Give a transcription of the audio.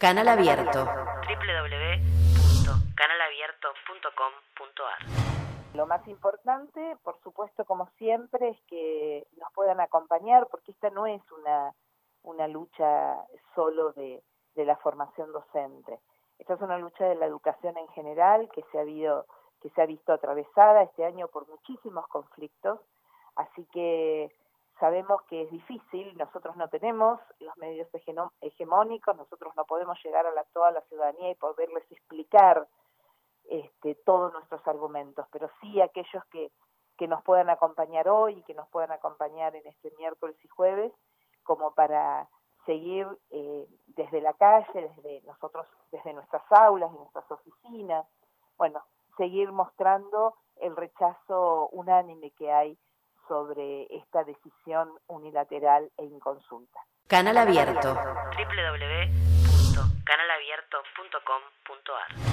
Canal Abierto. www.canalabierto.com.ar. Lo más importante, por supuesto, como siempre, es que nos puedan acompañar, porque esta no es una lucha solo de la formación docente. Esta es una lucha de la educación en general que se ha visto atravesada este año por muchísimos conflictos, así que sabemos que es difícil. Nosotros no tenemos los medios hegemónicos, nosotros no podemos llegar a toda la ciudadanía y poderles explicar todos nuestros argumentos, pero sí aquellos que nos puedan acompañar hoy y que nos puedan acompañar en este miércoles y jueves, como para seguir desde la calle, desde nuestras aulas, y nuestras oficinas, seguir mostrando el rechazo unánime que hay sobre esta decisión unilateral e inconsulta. Canal Abierto. www.canalabierto.com.ar